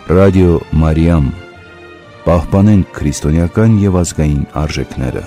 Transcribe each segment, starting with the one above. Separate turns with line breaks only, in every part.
Ռադիո Մարիամ, պահպանենք քրիստոնեական և ազգային արժեքները։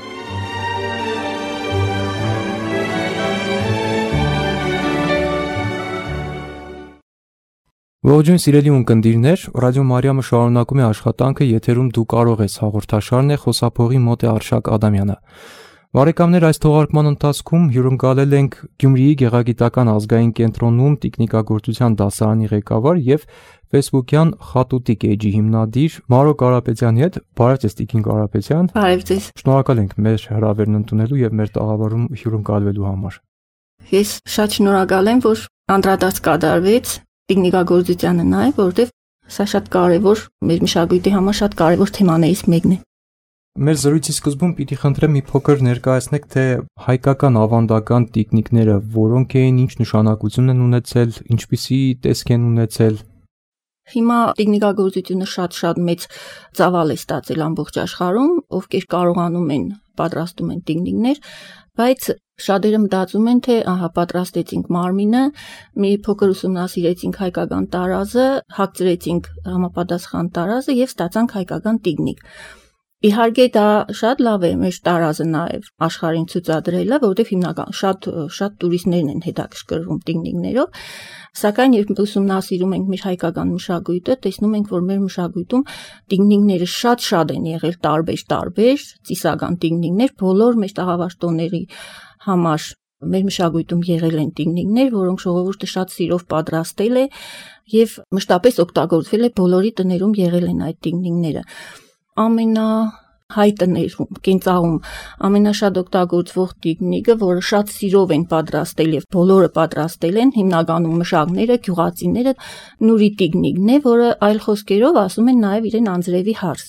Ողջույն սիրելի ունկնդիրներ, Ռադիո Մարիամը շարունակում է աշխատանքը, եթերում դու կարող ես հաղորդաշարն է, խոսափողի մոտ է Արշակ Ադամյանը։ Բարեկամներ, այս թողարկման ընթացքում հյուրընկալել ենք Գյումրիի գեղագիտական ազգային կենտրոնում տիկնիկագործության դասարանի ղեկավար եւ Facebook-յան Խատուտիկ էջի հիմնադիր Մարո Կարապետյանի հետ։ Բարև ձեզ, Տիկին Կարապետյան։
Բարև ձեզ։
Շնորհակալ ենք մեր հրավերն ընդունելու եւ մեր տաղավարում հյուրընկալվելու համար։
Ես շատ շնորհակալ եմ, որ անդրադարձ կատարվեց տիկնիկագործությանը նաեւ, որովհետեւ սա շատ կարեւոր, մեր մշակույթի համար շատ կարեւոր թեմաներից մեկն է։
Մեր զրույցի սկզբում պիտի խնդրեմ մի փոքր ներկայացնեք, թե հայկական ավանդական տիկնիկները որոնք էին, ինչ նշանակություն են ունեցել, ինչպիսի տեսք են ունեցել։
Հիմա տիկնիկագործությունը շատ մեծ ծավալ է ստացել ամբողջ աշխարհում, ովքեր կարողանում են պատրաստում են տիկնիկներ, բայց շատերը մտածում են, թե ահա պատրաստեցինք մարմինը, մի փոքր ուսումնասիրեցինք հայկական տարազը, հագցրեցինք համապատասխան տարազը եւ ստացանք հայկական տիկնիկ։ Իհարկե դա շատ լավ է մեր տարազը նաև աշխարհին ցուցադրելը, որովհետև հիմնական շատ տուրիստներն են հետաքրքրվում տիկնիկներով, սակայն երբ ուսումնասիրում ենք մեր հայկական մշակույթը, տեսնում ենք, որ մեր մշակույթում տիկնիկները շատ են եղել տարբեր ծիսական տիկնիկներ, բոլոր մեր տաղավարտոների համար մեր մշակույթում եղել են տիկնիկներ, որոնք ժողովուրդը շատ սիրով պատրաստել է եւ մշտապես օգտագործվել է, բոլորի տներում եղել են այդ տիկնիկները։ Ամենահայ տներում, կենցաղում ամենաշատ օգտագործվող տիկնիկը, որը շատ սիրով են պատրաստել եւ բոլորը պատրաստել են, հիմնականում մշակները, գյուղացիները, նուրի տիկնիկն է, որը այլ խոսքերով ասում են նաեւ իրեն անձրևի հարս։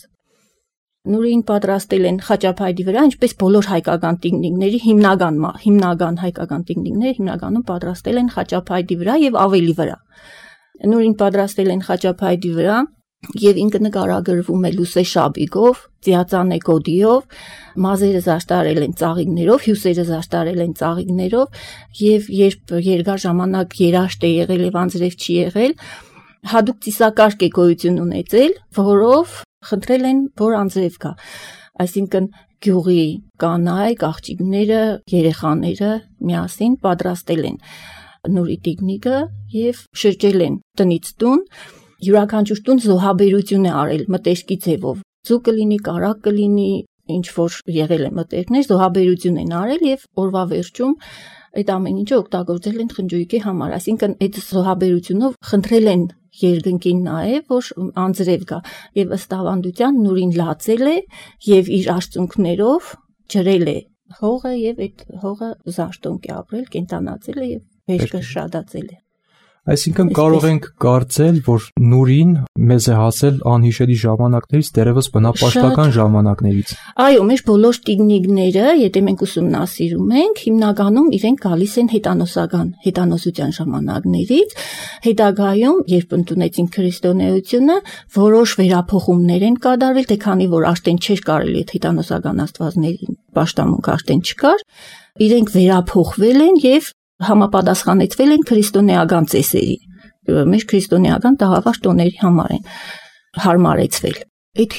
Նուրին պատրաստել են խաչափայտի վրա, ինչպես բոլոր հայկական տիկնիկների հիմնական հայկական տիկնիկները հիմնականում պատրաստել են խաչափայտի վրա եւ ավելի վրա։ Նուրին պատրաստել են խաչափայտի վրա եւ ինքը նկարագրվում է լուսե շաբիկով, ծիածանե գոտիով, մազերը զարդարել են ծաղիկներով, հյուսերը զարդարել են ծաղիկներով եւ երբ երկար ժամանակ երաշտ է եղել եւ անձրև չի եղել, հadoop ծիսակարգ է գոյություն ունեցել, որով խնդրել են, որ անձրև կա։ Այսինքն գյուղի կանայք, աղջիկները, երեխաները միասին պատրաստել են նուրի տիկնիկը եւ շրջել են տնից տուն։ Յուրաքանչյուր տուն զոհաբերություն է արել մտերքի ձևով։ Ձուկ կլինի, կարակ կլինի, ինչ որ եղել է մտերքներ, զոհաբերություն են արել եւ օրվա վերջում այդ ամեն ինչը օգտագործել են խնջույքի համար։ Այսինքն այդ զոհաբերությունով խնդրել են երկնքին նաեւ, որ անձրև գա եւ ըստ ավանդության նուրին լացել է եւ իր արցունքներով ջրել է հողը եւ այդ հողը զաշտոնք է ապրել, կենտանացել է եւ վերջը շադացել է։
Այսինքն կարող ենք կարծել, որ նուրին մեզ է հասել անհիշելի ժամանակներից, դեռևս բնապաշտական ժամանակներից։
Այո, մեր բոլոր տիկնիկները, եթե մենք ուսումնասիրում ենք, հիմնականում իրենք գալիս են հետանոսության ժամանակներից։ Հետագայում, երբ ընդունեցին քրիստոնեությունը, որոշ վերափոխումներ են կատարվել, թե քանի որ արդեն չէր կարելի այդ հետանոսական աստվածների պաշտամունք արդեն չկար, իրենք վերափոխվել են եւ համապատասխանեցվել են քրիստոնեական ծեսերի, մեր քրիստոնեական տաղավարտոների համար են հարմարեցվել։ Այդ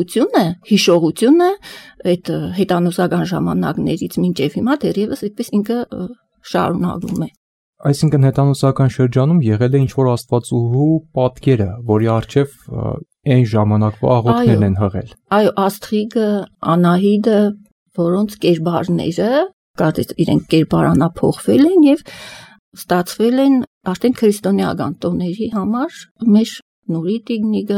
հիշողությունը այդ հետանոսական ժամանակներից մինչև հիմա դեռևս այդպես ինքը շարունակվում է։
Այսինքն հետանոսական շրջանում եղել է ինչ-որ աստվածուհու պատկերը, որի առջև այն ժամանակվա աղոթքներն են հղել։
Այո, Աստրիգը, Անահիտը, որոնց կերպարները կարծես իրենք կերպարանափոխվել են եւ ստացվել են արդեն քրիստոնեական տոների համար մեր նուրի տիկնիկը,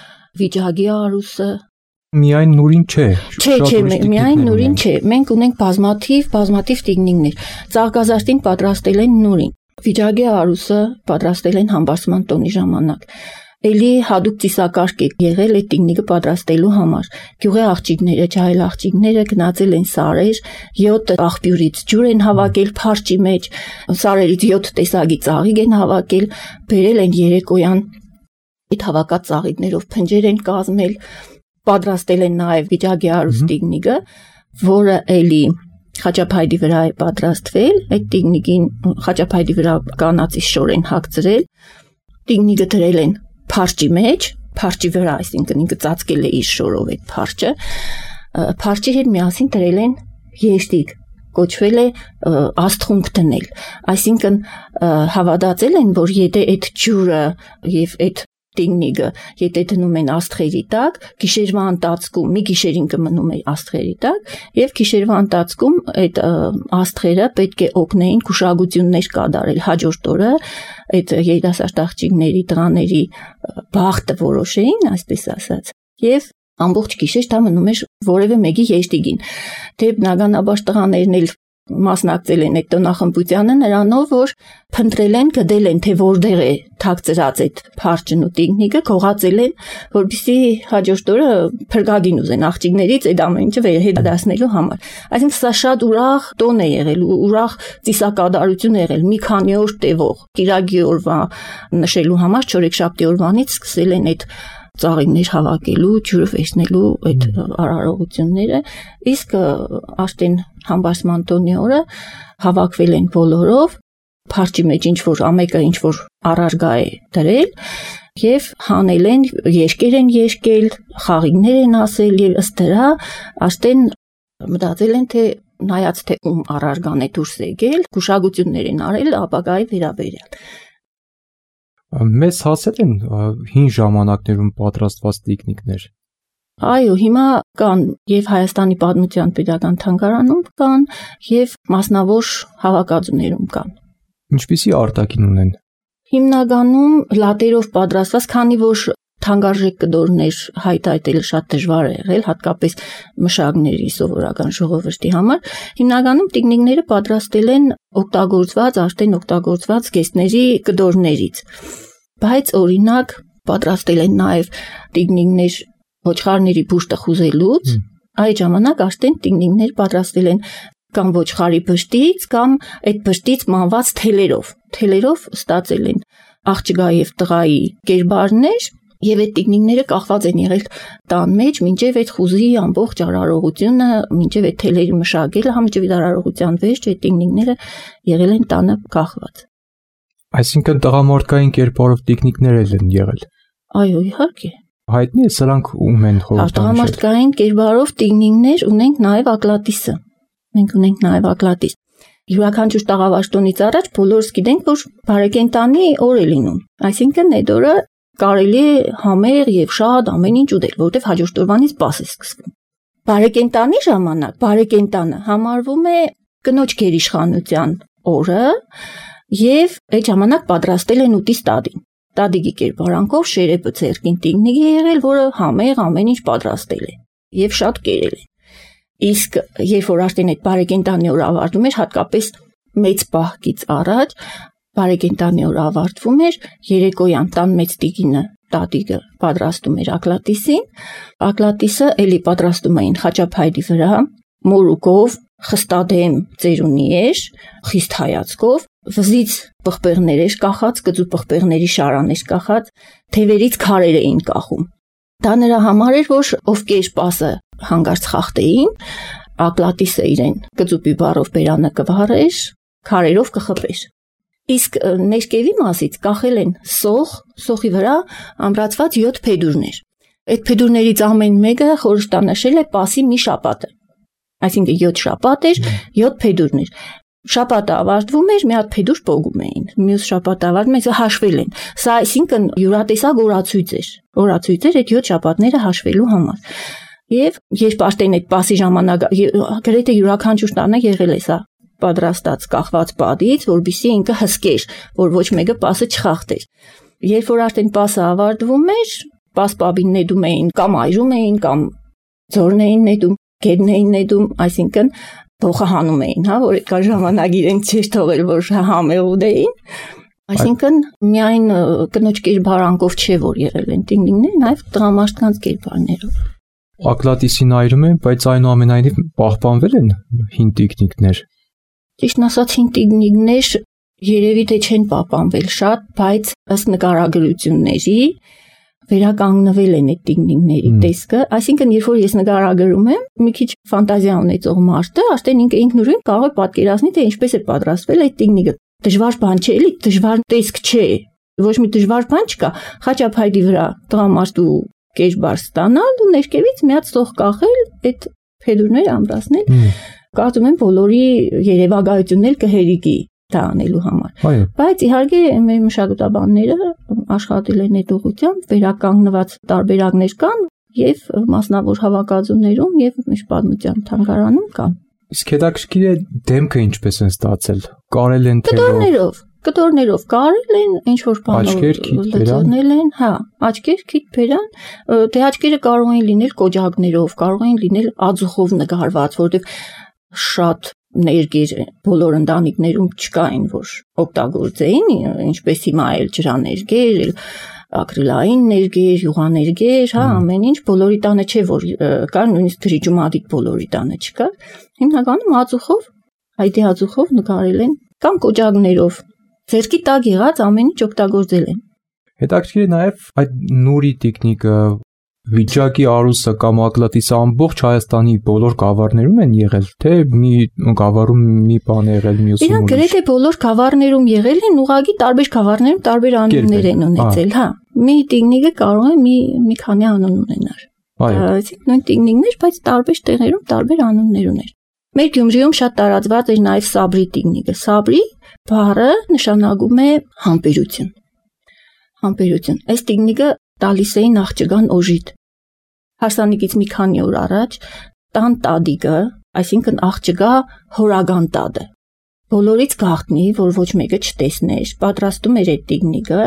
վիճակի արուսը։
Միայն նուրին չէ։
Չէ, միայն նուրին չէ։ Մենք ունենք բազմաթիվ տիկնիկներ։ Ծաղկազարդին պատրաստել են նուրին։ Վիճակի արուսը պատրաստել են համբարձման տոնի ժամանակ։ Էլի հadoop ծիսակարգ է եղել այդ տիկնիկը պատրաստելու համար։ Գյուղի աղջիկները, ջահել աղջիկները գնացել են սարեր, 7 աղբյուրից ջուր են հավաքել փարչի մեջ, սարերից 7 տեսակի ծաղիկ են հավաքել, բերել են երեկոյան այդ հավաքած ծաղիկներով փնջեր են կազմել, պատրաստել են նաև վիճակի արուս տիկնիկը, որը էլի խաչափայտի վրա է պատրաստվել, այդ տիկնիկին խաչափայտի վրա կանացի շոր են հագցրել, տիկնիկը դրել են փարչի մեջ, փարչի վրա, այսինքն ինքը ծածկել է իր շորով այդ փարչը, փարչի հետ միասին դրել են եշտիկ, կոչվել է աստղունք դնել, այսինքն հավատացել են, որ եթե այդ ջուրը եւ այդ տիկնիկը, եթե դնում են աստղերի տակ, գիշերվա ընթացքում մի գիշերին կմնում է աստղերի տակ եւ գիշերվա ընթացքում այդ աստղերը պետք է օգնեին քուշագություններ կատարել հաջորդ օրը այդ երիտասարդ աղջիկների տղաների բախտը որոշեին, այսպես ասած, եւ ամբողջ գիշեր դա մնում էր որևէ մեկի եշտիգին, թե բնականաբար տղաներն էլ մասնակցել են այդ տոնախմբությանը նրանով, որ փնտրել են, գտել են, թե որտեղ է թաքցրած այդ փարչն ու տիկնիկը, քողացել են, որպեսզի հաջորդ օրը փրկագին ուզեն աղջիկներից այդ ամեն ինչը վերհետադասնելու համար։ Այսինքն սա շատ ուրախ տոն է եղել, ուրախ ծիսակատարություն է եղել, մի քանի օր տևող։ Կիրակի օրվա նշելու համար չորեքշաբթի օրվանից սկսել են այդ ծաղիկներ հավաքելու, ջուրը վերցնելու այդ արարողությունները, իսկ արդեն համբարձման տոնի օրը հավաքվել են բոլորով, փարչի մեջ ինչ-որ ամեկը ինչ-որ առարգա է դրել եւ հանել են, երգեր են երգել, խաղիկներ են ասել եւ ըստ դրա արդեն մտածել են, թե նայած թե ում առարգան է դուրս եկել, գուշակություններ են արել ապագայի վերաբերյալ։
Մեզ հասել են հին ժամանակներում պատրաստված տիկնիկներ։
Այո, հիմա կան եւ Հայաստանի պատմության պետական թանգարանում կան եւ մասնավոր հավաքածուներում կան։
Ինչպիսի արտաքին ունեն։
Հիմնականում լատերով պատրաստված, քանի որ թանկարժեք կդորներ հայտարարելը շատ դժվար է եղել, հատկապես մշակների սովորական ժողովրդի համար, հիմնականում տիկնիկները պատրաստել են արդեն օգտագործված գեստների կդորներից։ Բայց օրինակ պատրաստել են նաև տիկնիկներ ոչխարների բուժտը խուզելուց, այդ ժամանակ արդեն տիկնիկներ պատրաստել են կամ ոչխարի բշտից, կամ այդ բշտից մանված թելերով ստացել են աղջկա եւ տղայի կերպարներ, եւ այդ տիկնիկները կախված են եղել տան մեջ, մինչեւ այդ խուզի ամբողջ արարողությունը, մինչեւ այդ թելերի մշակելը, մինչեւ այդ արարողության վերջ այդ տիկնիկները եղել են տանը կախված։
Այսինքն տղամարդկային կերպարով տիկնիկներ են եղել։
Այո, իհարկե։
Հայտնի է սրանք ում են խորհրդանշել։
Տղամարդկային կերպարով տիկնիկներ ունենք նաեւ Ակլատիսը։ Մենք ունենք նաեւ Ակլատիս։ Յուրաքանչյուր տաղավաշտոնից առաջ բոլորս գիտենք, որ բարեկենդանի օր է լինում։ Այսինքն այդ օրը կարելի է համեղ եւ շատ ամեն ինչ ուտել, որտեվ հաջորդ օրվանից բաս է սկսվում։ Բարեկենդանի ժամանակ բարեկենդանը համարվում է կնոջ գերիշխանության օրը եւ այդ ժամանակ պատրաստել են ուտի ստադին։ Տադիգի կերպարանքով շերեպը ցերկին տիկնիկ է եղել, որը համեղ ամեն ինչ պատրաստել է եւ շատ կերել է։ Իսկ երբ որ արդեն այդ բարեկենդանի օրը ավարտվում էր, հատկապես մեծ պահքից առաջ բարեկենդանի օրը ավարտվում էր, երեկոյան տան մեծ տիկինը տատիկը պատրաստում էր Ակլատիսին, Ակլատիսը էլի պատրաստում էին խաչափայլի վրա, մորուկով, խստադեմ ծերունի էր, խիստ հայացքով, վզից պղպեղներ էր կախած, կծու պղպեղների շարաներ կախած, թևերից քարեր էին կախում։ Դա նրա համար էր, որ ովքեր պասը հանգարց խախտեին, Ակլատիսը իրեն կծուպի բառով բերանը կվարեր, քարերով կխփեր։ Իսկ ներքևի մասից կախել են սոխի վրա ամրացված 7 փեդուրներ։ Այդ փեդուրներից ամեն մեկը խորհրդանշել է պասի մի շաբաթը։ Այսինքն 7 շաբաթ էր, 7 փեդուրներ։ Շաբաթը ավարտվում էր, մի հատ փեդուր պոկում էին։ Մյուս շաբաթը ավարտվում էր, հաշվել են։ Սա այսինքն յուրատեսակ օրացույց էր։ Օրացույց էր այդ 7 շաբաթները հաշվելու համար։ Եվ երբ արդեն այդ պասի ժամանակ գրեթե յուրաքանչյուր տանը եղել է սա պատրաստած կախված պատից, որպեսզի ինքը հսկեր, որ ոչ մեկը պասը չխախտեր։ Երբ որ արդեն պասը ավարտվում էր, պասպաբին նետում էին կամ այրում էին, կամ ձորն էին նետում, գետն էին նետում, այսինքն փոխը հանում էին, որ այդ ժամանակ իրենք չէր թողել, որ համեղ ուտեին։ Այսինքն միայն կնոջ կերպարանքով չէ, որ եղել են տիկնիկներ, նաև տղամարդկանց կերպարներով։
Ակլատիսին այրում են, բայց այնուամենայնիվ պահպանվել են հին տիկնիկներ։
Ճիշտն ասած, հին տիկնիկներ երևի թե չեն պահպանվել շատ, բայց ըստ նկարագրությունների վերականգնվել են այդ տիկնիկների տեսքը, այսինքն երբ որ ես նկարագրում եմ, մի քիչ ֆանտազիա ունեցող մարդը, արդեն ինքնուրույն կարող է պատկերացնել, թե ինչպես է պատրաստվել այդ տիկնիկը։ Դժվար բան չէ, էլի, դժվար տեսք չէ, ոչ մի դժվար բան չկա, խաչափայտի վրա տղամարդու կերբար ստանալ ու ներքևից միած սող կախել, այդ փեդուրները ամրացնել։ Կարծում եմ բոլորի երևակայություններ կհերիկի դա անելու համար։ Բայց իհարկե մեր մշակութաբանները աշխատել են այդ ուղղությամբ, վերականգնված տարբերակներ կան եւ մասնավոր հավաքածուներում եւ մեր պատմության թանգարանում կան։
Իսկ հետաքրքիր է դեմքը ինչպես են ստացել։ Կարել են թե
Կտորներով կարել են, ինչ որ բանով լցնել են, հա, աչքեր, քիթ, բերան, դե աչքերը կարող են լինել կոճակներով, կարող են լինել ածուխով նկարված, որտեղ շատ ներգեր բոլոր ընտանիքներում չկային, որ օգտագործեին, ինչպես հիմա էլ ջրաներգեր, ակրիլային ներգեր, յուղաներգեր, հա, ամեն ինչ բոլորի տանը չէ, որ կար, նույնիսկ գրիջումադիկ բոլորի տանը չկար, հիմնականում ածուխով, այդի ածուխով նկարել են կամ կոճակներով, ձեռքի տակ եղած ամեն ինչ օգտագործել են։
Հետաքրքիր է նաև այդ նուրի տեխնիկը, վիճակի արուսը կամ ակլատիսը ամբողջ Հայաստանի բոլոր գավառներում են եղել, թե մի գավառում մի բան եղել, մյուսում։
Իրանք գրեթե բոլոր գավառներում եղել են, ուղղակի տարբեր գավառներում տարբեր անուններ են ունեցել, հա։ Մի տեխնիկը կարող է մի քանի անուն ունենալ։ Այսինքն նույն տեխնիկներ, բայց տարբեր տեղերում տարբեր անուններ ուներ։ Մեր Գյումրիում շատ տարածված էր նաև սաբրի տեխնիկը։ Սաբրի բառը նշանակում է համբերություն։ Համբերություն։ Այս տեխնիկը տալիս էին աղջկան օժիտ։ Հարսանիքից մի քանի օր առաջ տան տադիկը, այսինքն աղջկա հորական տադը, բոլորից գաղտնի, որ ոչ մեկը չտեսներ, պատրաստում էր այդ տեխնիկը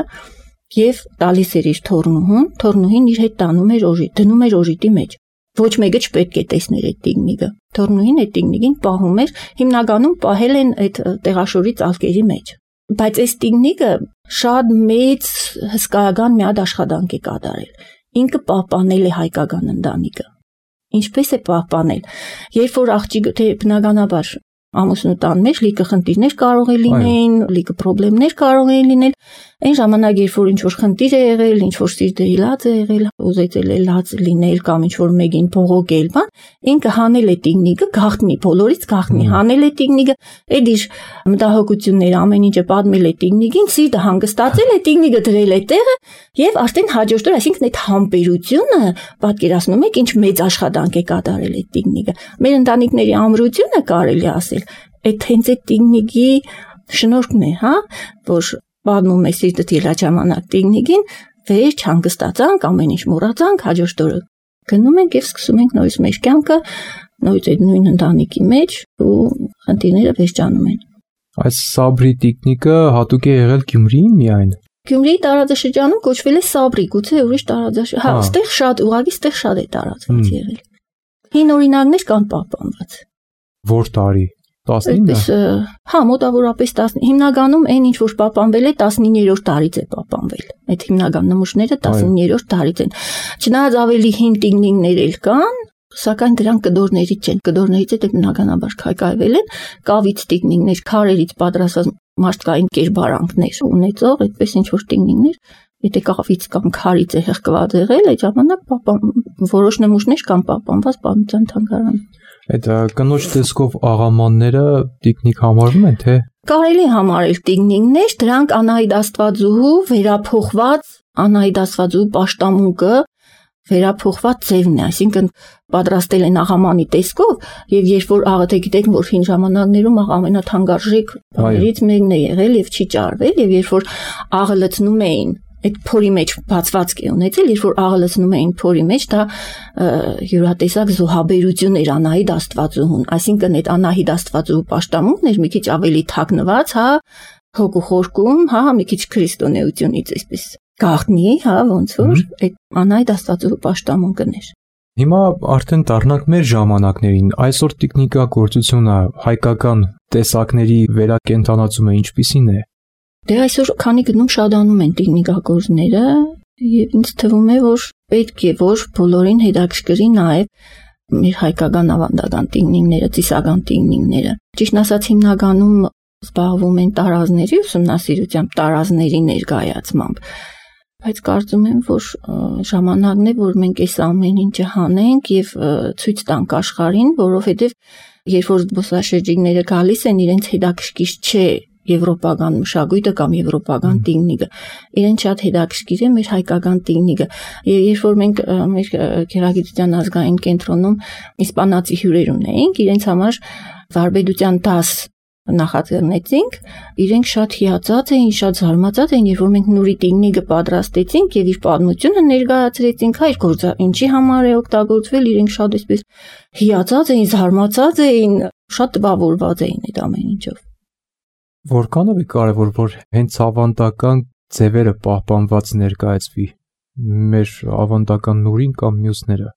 եւ տալիս էր իր թորնուհուն, թորնուհին իր հետ տանում էր օժիտ, դնում էր օժիտի մեջ։ Ոչ մեկը չպետք է տեսներ այդ տեխնիկը։ Թորնուհին այդ տեխնիկին պահում էր, հիմնականում պահել են այդ տեղաշորի ծալկերի մեջ։ Բայց այս տեխնիկը շատ մեծ հսկայական մի հատ աշխատանք է կատարել։ Ինքը պահպանել է հայկական ընտանիքը։ Ինչպես է պահպանել։ Երբ որ աղջիկը թե բնականաբար ամուսնու տան մեջ լիքը խնդիրներ կարող է լինեն, լիքը խնդիրներ կարող են լինել, այն ժամանակ երբ որ ինչ որ խնդիր է եղել, ինչ որ սիրտը հիլած է եղել, ուզեցել է լաց լինել կամ ինչ որ մեկին փողոկել, բան, ինքը հանել է տեխնիկը, գաղտնի, բոլորից գաղտնի, հանել է տեխնիկը, այդ իր մտահոգությունները, ամեն ինչը պատմել է տեխնիկին, սիրտը հանգստացել է, տեխնիկը դրել է տեղը եւ արդեն հաջորդ օր, այսինքն այդ համբերությունը, պատկերացնում եք, ինչ մեծ աշխատանք է կատարել այդ տեխնիկը։ Մեր ընտանիքների ամրությունը կարելի ասել այդ հենց այդ տեխնիկի շնորհքն է, հա, որ պատմում է սիրտը թիլա ժամանակ տեխնիկին, վերջ հանգստացանք, ամեն ինչ մոռացանք, հաջորդ օրը գնում ենք եւ սկսում ենք նորից մեր կյանքը, նորից այդ նույն ընտանիքի մեջ ու խնդիրները վերջանում են։
Այս սաբրի տեխնիկը հատուկ է եղել Գյումրիին միայն։
Գյումրիի տարածաշրջանում կոչվել է սաբրի, գուցե ուրիշ տարածաշրջան, հա, ստեղ շատ, ուղղակի ստեղ շատ է տարածված եղել։ Հին օրինակներ կան պահպանված։
Որ տարի 19-ը։
Հա, մոտավորապես 10, հիմնականում այն ինչ որ պահպանվել է 19-րդ տարից է պահպանվել։ Այդ հիմնական նմուշները 19-րդ տարից են։ Չնայած ավելի հին տեխնիկներ էլ կան, սակայն դրանք կդորներից չեն։ Կդորներից է բնականաբար քայքայվել են, կավից տեխնիկներ, քարերից պատրաստված մարդկային կերպարանքներ ունեցող, այդպես ինչ որ տեխնիկներ, եթե կավից կամ քարից է հղկված եղել, այդ ժամանակ որոշ նմուշներ կան պահպանված պատմության թանգարանում։
Այդ կնոջ տեսքով աղամանները տեխնիկ համարվում են, թե
կարելի համարել տեխնիկներ, դրանք Անահիտ Աստվածուհու վերափոխված Անահիտ Աստվածուհու պաշտամունքը վերափոխված ձևն է, այսինքն պատրաստել են աղամանի տեսքով եւ երբ որ աղաթե գիտեք որ հին ժամանակներում ամենաթանկարժեք բաներից մեկն է եղել եւ չի ճարվել եւ երբ որ աղը լցնում էին այդ փորի մեջ բացվածք է ունեցել, երբ որ աղը լցնում էին փորի մեջ, դա յուրատեսակ զոհաբերություն էր Անահիտ Աստվածուհուն, այսինքն այդ Անահիտ Աստվածուհու պաշտամունքն էր մի քիչ ավելի թաքնված, հա, հոգու խորքում, հա, մի քիչ քրիստոնեությունից այսպես գաղտնի, հա, ոնց որ այդ Անահիտ Աստվածուհու պաշտամունքն էր։
Հիմա արդեն դառնանք մեր ժամանակներին, այսօր տեխնիկագործությունը հայկական տեսակների վերակենդանացումը ինչպիսին է։
Դե այսօր քանի գնում շատանում են տեխնիկագործները եւ ինձ թվում է որ պետք է որ բոլորին հետաքրքրի նաեւ մեր հայկական ավանդական տեխնիկները, ծիսական տեխնիկները։ Ճիշտ ասած հիմնականում զբաղվում են տարազների ուսումնասիրությամբ, տարազների ներկայացմամբ։ Բայց կարծում եմ, որ ժամանակն է, որ մենք այս ամեն ինչը հանենք եւ ցույց տանք աշխարհին, որովհետեւ երբ որ զբոսաշրջիկները գալիս են, իրենց հետաքրքիր չէ եվրոպական մշակույթը կամ եվրոպական տիկնիկը։ Իրեն շատ հետաքրքիր է մեր հայկական տիկնիկը։ Երբ որ մենք մեր գեղագիտության ազգային կենտրոնում իսպանացի հյուրեր ունեինք, իրենց համար վարպետության դաս նախաձեռնեցինք, իրենք շատ հիացած էին, շատ զարմացած էին, երբ որ մենք Նուրի տիկնիկը պատրաստեցինք եւ իր պատմությունը ներկայացրեցինք, հայր գործը ինչի համար է օգտագործվել, իրենք շատ այսպես հիացած էին, զարմացած էին, շատ տպավորված էին այդ ամեն ինչով։
Որքանով է կարևոր, որ հենց ավանդական ձևերը պահպանված ներկայացվի մեր ավանդական Նուրին կամ մյուսները։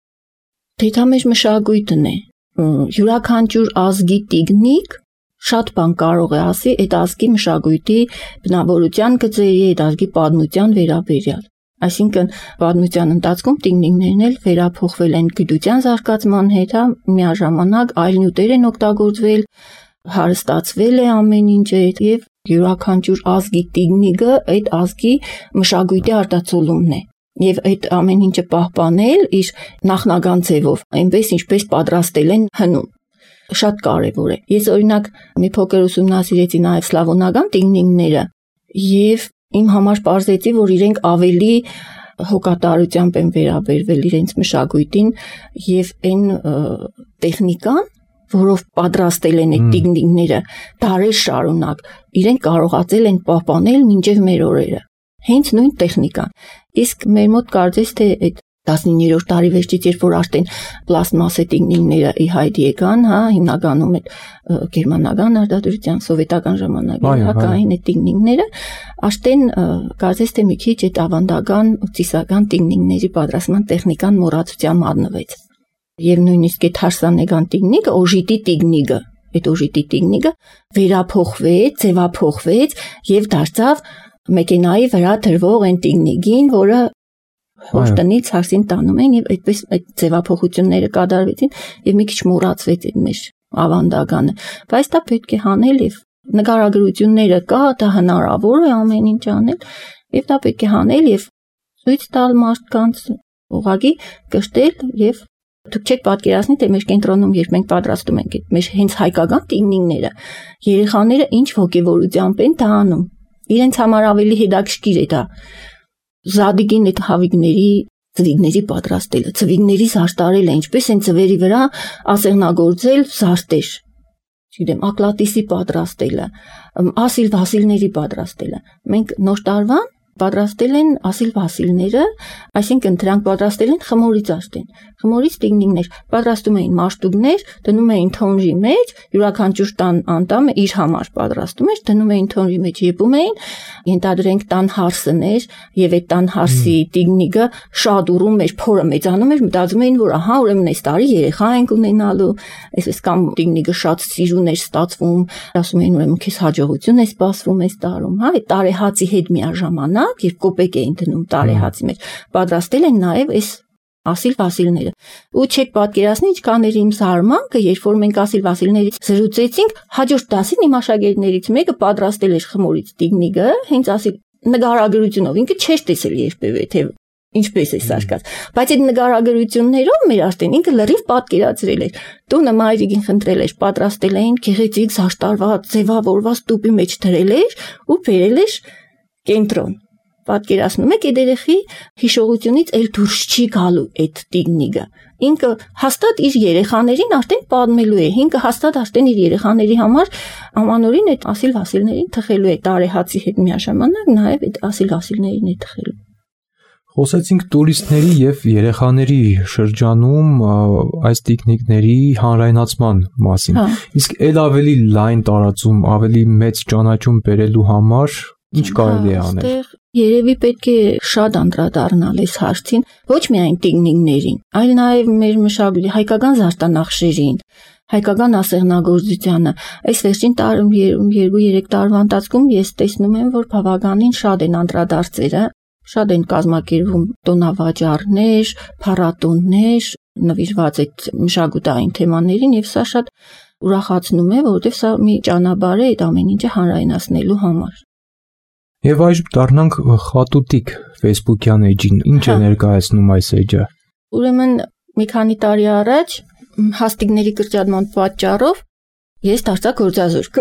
Դա մեր մշակույթն է։ Յուրաքանչյուր ազգի տիկնիկ շատ բան կարող է ասի այդ ազգի մշակույթի բնավորության գծերի, այդ ազգի պատմության վերաբերյալ։ Այսինքն պատմության ընթացքում տիկնիկներն էլ վերափոխվել են գիտության զարգացման հետ, միաժամանակ այլ նյութեր են օգտագործվել, հարստացվել է ամեն ինչ եւ յուրաքանչյուր ազգի տիկնիկը այդ ազգի մշակույթի արտացոլումն է։ Եվ այդ ամեն ինչը պահպանել իր նախնական ձևով, այնպես ինչպես պատրաստել են հնում։ Շատ կարևոր է։ Ես օրինակ մի փոքր ուսումնասիրեցի նաև սլավոնական տիկնիկները եւ իմ համար պարզեցի, որ իրենք ավելի հոգատարությամբ են վերաբերվել իրենց մշակույթին եւ այն տեխնիկան, որով պատրաստել են այդ տիկնիկները դարեր շարունակ, իրենք կարողացել են պահպանել մինչեւ մեր օրերը։ Հենց նույն տեխնիկան։ Իսկ մեր մոտ կարծես թե այդ 19-րդ դարիվերջից, երբ որ արդեն պլաստմասե տիկնիկները ի հայտ եկան, հիմնականում այդ գերմանական արտադրության սովետական ժամանակի հակային այդ տիկնիկները, արդեն կարծես թե մի քիչ այդ ավանդական ծիսական տիկնիկների պատրաստման տեխնիկան մոռացության մատնվեց։ Եվ նույնիսկ այդ հարսանեկան տիկնիկը, օժիտի տիկնիկը, այդ օժիտի տիկնիկը վերափոխվեց, ձևափոխվեց եւ դարձավ մեքենայի վրա դրվող այն տիկնիկին, որը հորտնից հարսին տանում են եւ այդպես այդ ձևափոխությունները կատարվեցին եւ մի քիչ մոռացվեց այդ մեր ավանդականը, բայց դա պետք է հանել եւ նկարագրությունները կա, դա հնարավոր է ամեն ինչ անել եւ դա պետք է հանել եւ ցույց տալ մարդկանց, ուղղակի կշտել եւ դուք չեք պատկերացնի, թե մեր կենտրոնում երբ մենք պատրաստում ենք այդ մեր հենց հայկական տիկնիկները, երեխաները ինչ ոգևորությամբ են դա անում։ Իրենց համար ավելի հետաքրքիր է դա Զադիգին այդ հավիգների ծվիգների պատրաստելը, ծվիգների զարդարելը, ինչպես են ծվերի վրա ասեղնագործել զարդեր, չգիտեմ, ակլատիսի պատրաստելը, ասիլ վասիլների պատրաստելը։ Մենք նոր տարվան պատրաստել են ասիլ վասիլները, այսինքն դրանք պատրաստել են խմորից աշտեն։ Խմորից տիկնիկներ պատրաստում էին մաշտուկներ, դնում էին թոնրի մեջ, յուրաքանչյուր տան անդամը իր համար պատրաստում էր, դնում էին թոնրի մեջ, եփում էին, ենթադրենք տան հարսներ, եւ այդ տան հարսի տիկնիկը շատ ուռում էր, փորը մեծանում էր, մտածում էին, որ ահա ուրեմն այս տարի երեխա ենք ունենալու, այսպես կամ տիկնիկը շատ սիրուն էր ստացվում, ասում էին ուրեմն քեզ հաջողություն է սպասվում այս տարում, այդ տարեհացի հետ միաժամանակ երբ կոպեկ էին դնում տարեհացի մեջ, պատրաստել են նաև այս ասիլ վասիլները։ Ու չեք պատկերացնի ինչքան էր իմ զարմանքը, երբ որ մենք ասիլ վասիլներից զրուցեցինք, հաջորդ դասին իմ աշակերտներից մեկը պատրաստել էր խմորից տիկնիկը, հենց ասիլ նկարագրությունով, ինքը չէր տեսել երբևէ, թե ինչպես է սարքած, բայց այդ նկարագրություններով մեր արդեն ինքը լրիվ պատկերացրել էր։ Տունը մայրիկին խնդրել էր, պատրաստել էին գեղեցիկ զարդարված, ձևավորված տուփի մեջ դրել էր ու բերել էր կենտրոն։ Պատկերացնում եք այդ երեխի հիշողությունից էլ դուրս չի գալու այդ տիկնիկը։ Ինքը հաստատ իր երեխաներին արդեն պատմելու է, ինքը հաստատ արդեն իր երեխաների համար ամանորին այդ ասիլ վասիլներին թխելու է, տարեհացի հետ միաժամանակ նաև այդ ասիլ վասիլներին է թխելու։
Խոսեցինք տուրիստների եւ երեխաների շրջանում այս տիկնիկների հանրայնացման մասին։ Իսկ ել ավելի լայն տարածում, ավելի մեծ ճանաչում բերելու համար ինչ կարելի է անել։
Երևի պետք է շատ անդրադառնալ այս հարցին, ոչ միայն տիկնիկներին, այլ նաև մեր մշակույթի հայկական զարդանախշերին, հայկական ասեղնագործությանը։ Այս վերջին 2-3 տարվա ընթացքում ես տեսնում եմ, որ բավականին շատ են անդրադարձերը, շատ են կազմակերպվում տոնավաճառներ, փառատոներ, նվիրված այդ մշակութային թեմաներին եւ սա շատ ուրախացնում է, որովհետեւ սա մի ճանապարհ է այդ ամեն ինչը հանրայնացնելու համար։
Եվ այժմ դառնանք Խատուտիկ Facebook-յան էջին, ինչ է ներկայացնում այս էջը։
Ուրեմն մի քանի տարի առաջ հաստիկների կրճատման պատճառով ես դարձա գործազուրկ։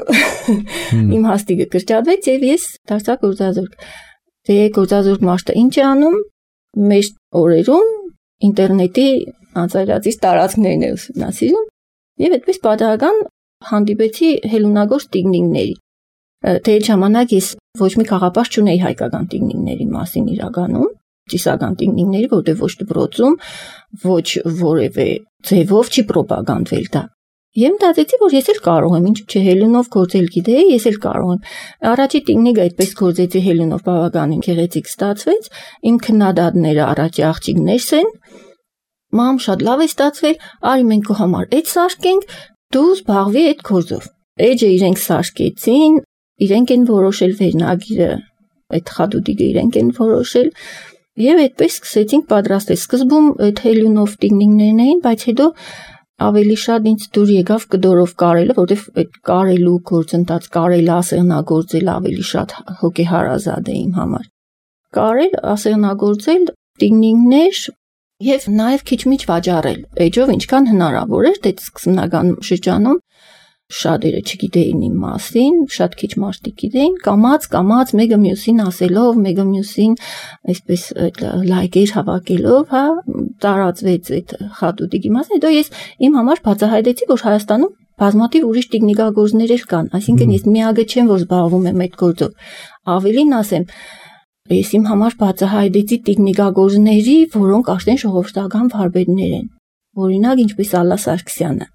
Իմ հաստիգը կրճատվեց եւ ես դարձա գործազուրկ։ Դե գործազուրկ մարդը ինչ է անում։ Մեր օրերում ինտերնետի անցայրացիչ տարածքներն է ուսումնասիրում եւ այդպես պատահական հանդիպեցի հելունագործ տիկնիկների։ Թե այդ ժամանակ ես ոչ մի խաղապաշտ չունեի հայկական տիկնիկների մասին իրականում, ծիսական տիկնիկների, որտեղ ոչ դպրոցում, ոչ որևէ ձևով չի պրոպագանդվել դա։ Եմ մտածեցի, որ ես էլ կարող եմ, ինչու՞ չէ, հելունով գործել գիտեի, ես էլ կարող եմ։ Առաջի տիկնիկը այդպես գործեցի հելունով բավականին գեղեցիկ ստացվեց, իմ քննադատները առաջի աղջիկներս են։ Մամ, շատ լավ է ստացվել, արի մենք քո համար այդ սարքենք, դու զբաղվի այդ գործով։ Էջը իրենք սարքեցին, իրենք են որոշել վերնագիրը, այդ խատուտիկը իրենք են որոշել, եւ այդպես սկսեցինք պատրաստել։ Սկզբում այդ հելունով տիկնիկներն էին, բայց հետո ավելի շատ ինձ դուր եկավ կդորով կարելը, որովհետև այդ կարելու գործընթաց, կարել ասեղնագործել ավելի շատ հոգեհարազատ է իմ համար։ Կարել ասեղնագործել տիկնիկներ եւ նաեւ քիչ-միչ վաճառել։ Էջով ինչքան հնարավոր էր, դե սկզբնական շրջանում շատերը չգիտեին իմ մասին, շատ քիչ մարդիկ գիտեին, կամած մեկը մյուսին ասելով, մեկը մյուսին այսպես լայքեր հավաքելով, հա, տարածվեց այդ խատուտիկի մասին։ Հետո ես իմ համար բացահայտեցի, որ Հայաստանում բազմաթիվ ուրիշ տիկնիկագործներ կան, այսինքն ես միակը չեմ, որ զբաղվում եմ այդ գործով։ Ավելին ասեմ, ես իմ համար բացահայտեցի տիկնիկագործների, որոնք արդեն ժողովրդական վարպետներ են։ Օրինակ, ինչպես Ալլա Սարգսյանը։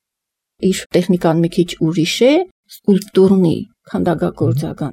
Իր տեխնիկան մի քիչ ուրիշ է, սկուլպտուրնի քանդակագործական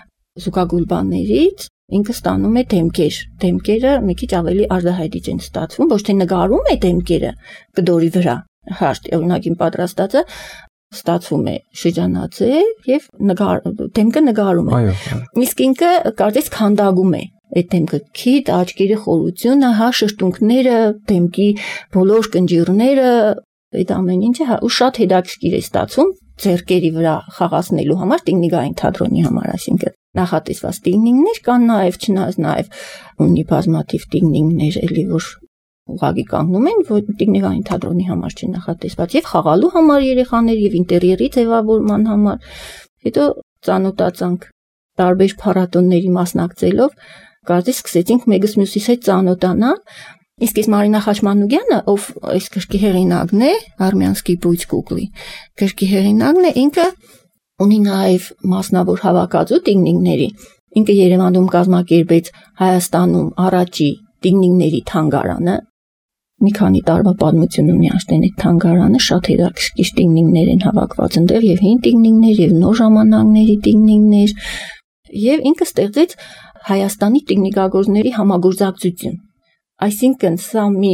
զուգագուլբաներից ինքը ստանում է դեմքեր։ Դեմքերը մի քիչ ավելի արտահայտիչ են ստացվում, ոչ թե նկարում է դեմքերը կդորի վրա, հաշտ, օրինակ իմ պատրաստածը ստացվում է շրջանաձև եւ դեմքը նկարում է։ Իսկ ինքը կարծես քանդակում է այդ դեմքը, քիթ, աչքերի խորությունը, հա, շրթունքները, դեմքի բոլոր կնճիռները, այդ ամեն ինչը, հա, ու շատ հետաքրքիր է ստացվում ձեռքերի վրա խաղացնելու համար, տիկնիկային թատրոնի համար, այսինքն նախատեսված տիկնիկներ կան նաեւ, չնայած նաեւ ունի բազմաթիվ տիկնիկներ, էլի որ ուղղակի կանգնում են, որ տիկնիկային թատրոնի համար չի նախատեսված, եւ խաղալու համար երեխաների եւ ինտերիերի ձևավորման համար։ Հետո ծանոթացանք տարբեր փառատոնների մասնակցելով, կարծես սկսեցինք մեկս մյուսիս հետ ծանոթանալ։ Իսկ այս Մարինա Խաչմանուկյանը, ով այս գրքի հեղինակն է, Արմյանսկի բույց կուկլի գրքի հեղինակն է, ինքը ունի նաև մասնավոր հավաքածու տիկնիկների։ Ինքը Երևանում կազմակերպեց Հայաստանում առաջի տիկնիկների թանգարանը։ Մի քանի տարվա պատմություն ունի Աշտեն այդ թանգարանը, շատ հետաքրքիր տիկնիկներ են հավաքված այնտեղ, եւ հին տիկնիկներ, եւ նոր ժամանակների տիկնիկներ, եւ ինքը ստեղծեց Հայաստանի տիկնիկագործների համագործակցություն։ Այսինքն սա մի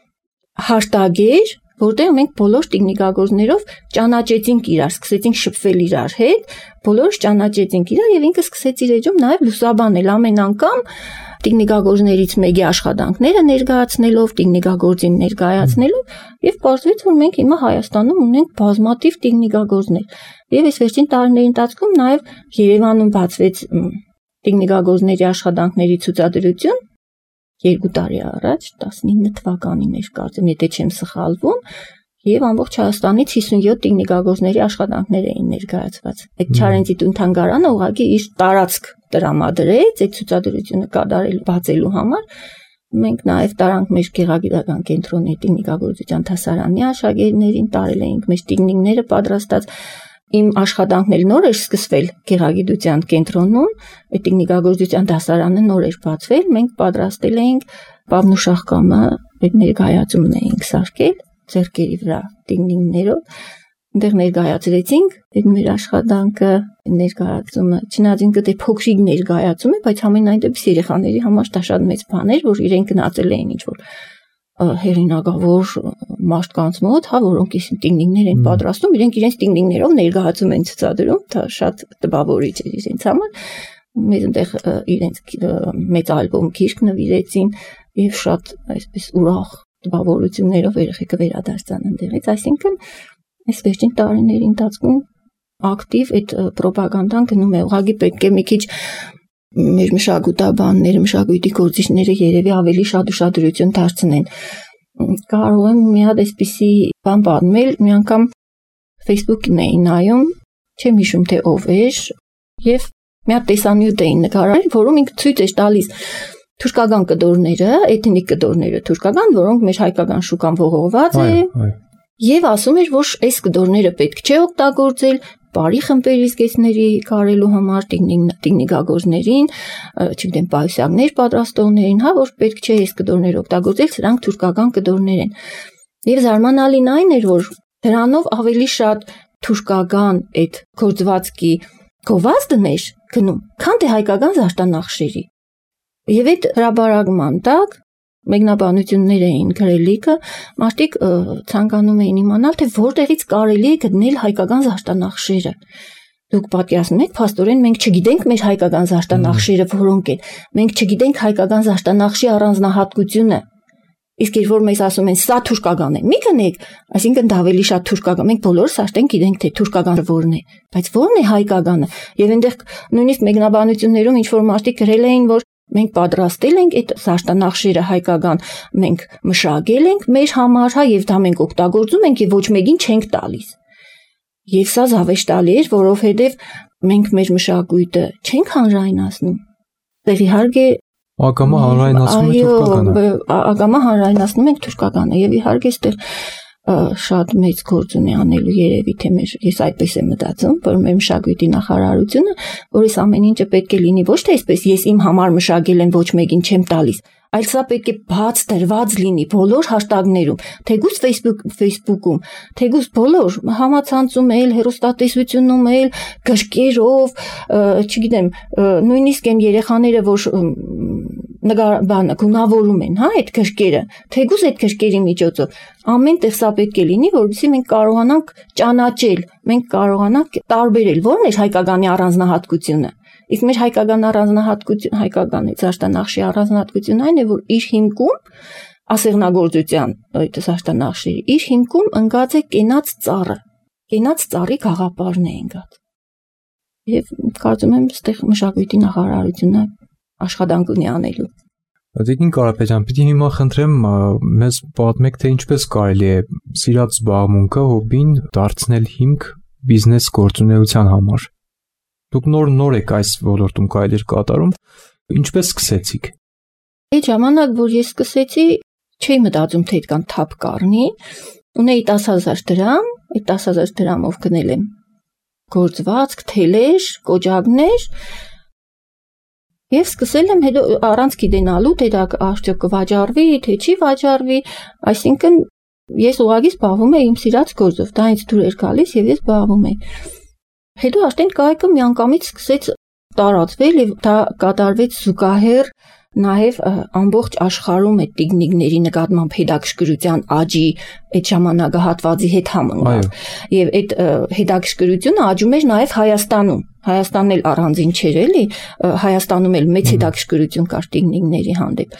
հարտագեր, որտեղ մենք բոլոր տիկնիկագործներով ճանաչեցինք իրար, սկսեցինք շփվել իրար հետ, բոլորս ճանաչեցինք իրար եւ ինքը սկսեց իր էջում նաեւ լուսաբանել ամեն անգամ տիկնիկագործներից մեկի աշխատանքները ներկայացնելով, տիկնիկագործին ներկայացնելով եւ պարզվեց, որ մենք հիմա Հայաստանում ունենք բազմաթիվ տիկնիկագործներ։ Եվ այս վերջին տարիների ընթացքում նաեւ Երևանում բացվեց տիկնիկագործների աշխատանքների ցուցադրություն 2 տարի առաջ, 19 թվականին էր կարծեմ, եթե չեմ սխալվում, եւ ամբողջ Հայաստանից 57 տիկնիկագործների աշխատանքներ էին ներկայացված։ Այդ Չարենցի տուն թանգարանը ուղղակի իր տարածք տրամադրեց այդ ցուցադրությունը կատարելու բացելու համար։ Մենք նաեւ տարանք մեր գեղագիտական կենտրոնի տիկնիկագործության դասարանի աշակերտներին, տարել էինք մեր տիկնիկները պատրաստած իմ աշխատանքն էլ նոր էր սկսվել գեղագիտության կենտրոնում, այդ տիկնիկագործության դասարանը նոր էր բացվել, մենք պատրաստել էինք Պավնուշահկամը, այդ ներկայացումն էինք սարքել ձեռքերի վրա տիկնիկներով, այնտեղ ներկայացրեցինք այդ մեր աշխատանքը, ներկայացումը, չնայած ինքը դե փոքրիկ ներկայացում է, բայց ամենայն դեպս երեխաների համար դա շատ մեծ բան էր, որ իրենք գնացել էին ինչ-որ հերինակավոր մարդկանց մոտ, հա, որոնք տիկնիկներ են պատրաստում, իրենք իրենց տիկնիկներով ներկայացում են ցուցադրում, դա շատ տպավորիչ էր իրենց համար։ Մեզ այնտեղ իրենց մեծ ալբոմ գիրք նվիրեցին եւ շատ այսպես ուրախ տպավորություններով երեխեքը վերադարձան այնտեղից, այսինքն այս վերջին տարիների ընթացքում ակտիվ այդ պրոպագանդան գնում է, ուղղակի պետք է մի քիչ մեր մշակութաբանները, մշակույթի գործիչները երևի ավելի շատ ուշադրություն դարձնեն։ Կարող եմ մի հատ այսպիսի բան պատմել, մի անգամ Facebook-ն էի նայում, չեմ հիշում թե ով էր, եւ մի հատ տեսանյութ էին նկարել, որում ինքը ցույց էր տալիս թուրքական կդորները, էթնիկ կդորները թուրքական, որոնք մեր հայկական շուկան ողողված է, եւ ասում էր, որ այս կդորները պետք չէ օգտագործել բարի խմբերի զգեստների կարելու համար, տիկնիկագործներին, չգիտեմ, պայուսակներ պատրաստողներին, հա, որ պետք չէ այս կդորները օգտագործել, սրանք թուրքական կդորներ են։ Եվ զարմանալին այն էր, որ դրանով ավելի շատ թուրքական այդ գործվածքի գովազդն էր գնում, քան թե հայկական զարդանախշերի։ Եվ այդ հրաբարակման տակ մեկնաբանություններ էին գրելիքը, մարդիկ ցանկանում էին իմանալ, թե որտեղից կարելի է գտնել հայկական զարդանախշերը։ Դուք պատկերացնում եք, փաստորեն մենք չգիտենք մեր հայկական զարդանախշերը որոնք են։ Մենք չգիտենք հայկական զարդանախշի առանձնահատկությունը։ Իսկ երբ որ մեզ ասում են, սա թուրքական է, մի գնեք, այսինքն դա ավելի շատ թուրքական, մենք բոլորս արդեն գիտենք, թե թուրքականը որն է, բայց որն է հայկականը։ Եվ այնտեղ նույնիսկ մեկնաբանություններում ինչ որ մարդիկ գրել էին, որ մենք պատրաստել ենք այդ զարդանախշերը հայկական, մենք մշակել ենք մեր համար, հա, եւ դա մենք օգտագործում ենք եւ ոչ մեկին չենք տալիս։ Եվ սա զավեշտալի էր, որովհետեւ մենք մեր մշակույթը չենք հանրայնացնում։ Դեռ իհարկե
ակամա հանրայնացնում ենք թուրքականը։
Ակամա հանրայնացնում ենք թուրքականը եւ իհարկե այստեղ շատ մեծ գործ ունի անելու երևի թե ես այդպես եմ մտածում, որ մեր մշակույթի նախարարությունը, որ այս ամեն ինչը պետք է լինի ոչ թե այսպես ես իմ համար մշակել եմ ոչ մեկին չեմ տալիս, այլ սա պետք է բաց դրված լինի բոլոր հաշտագներում, թեկուզ Facebook-ում, թեկուզ բոլոր համացանցում էլ, հեռուստատեսությունում էլ, գրքերով, չգիտեմ, նույնիսկ այն երեխաները, որ գունավորում են, հա, այդ գրքերը, թեկուզ այդ գրքերի միջոցով, ամեն տեղ սա պետք է լինի, որովհետեւ մենք կարողանանք ճանաչել, մենք կարողանանք տարբերել, որն է հայկականի առանձնահատկությունը։ Իսկ մեր հայկական առանձնահատկություն, հայկական զարդանախշի առանձնահատկությունը այն է, որ իր հիմքում ասեղնագործության այդ զարդանախշերի իր հիմքում ընկած է կենաց ծառը, կենաց ծառի գաղափարն է ընկած։ Եվ կարծում եմ, այստեղ մշակույթի նախարարությունը աշխատանք ունի անելու։
Տիկին Կարապետյան, պիտի հիմա խնդրեմ մեզ պատմեք, թե ինչպես կարելի է սիրած զբաղմունքը, հոբբին դարձնել հիմք բիզնես գործունեության համար։ Դուք նոր եք այս ոլորտում կարելի կատարում, ինչպես սկսեցիք։
Այդ ժամանակ, որ ես սկսեցի, չէի մտածում, թե այդքան թափ կառնի, ունեի 10,000 դրամ, այդ 10,000 դրամով գնել եմ գործվածք, թելեր, կոճակներ, եւ սկսել եմ հետո առանց գիտենալու, թե դա արդյոք կվաճառվի, թե չի վաճառվի, այսինքն ես ուղղակի զբաղվում էի իմ սիրած գործով, դա ինձ դուր էր գալիս եւ ես զբաղվում էի։ Հետո արդեն կայքը միանգամից սկսեց տարածվել եւ դա կատարվեց զուգահեռ նաեւ ամբողջ աշխարհում այդ տիկնիկների նկատմամբ հետաքրքրության աճի այդ ժամանակահատվածի հետ համընկավ։ Եվ այդ հետաքրքրությունը աճում էր նաեւ Հայաստանում։ Հայաստանն էլ առանձին չէր էլի, Հայաստանում էլ մեծ հետաքրքրություն կար տիկնիկների հանդեպ։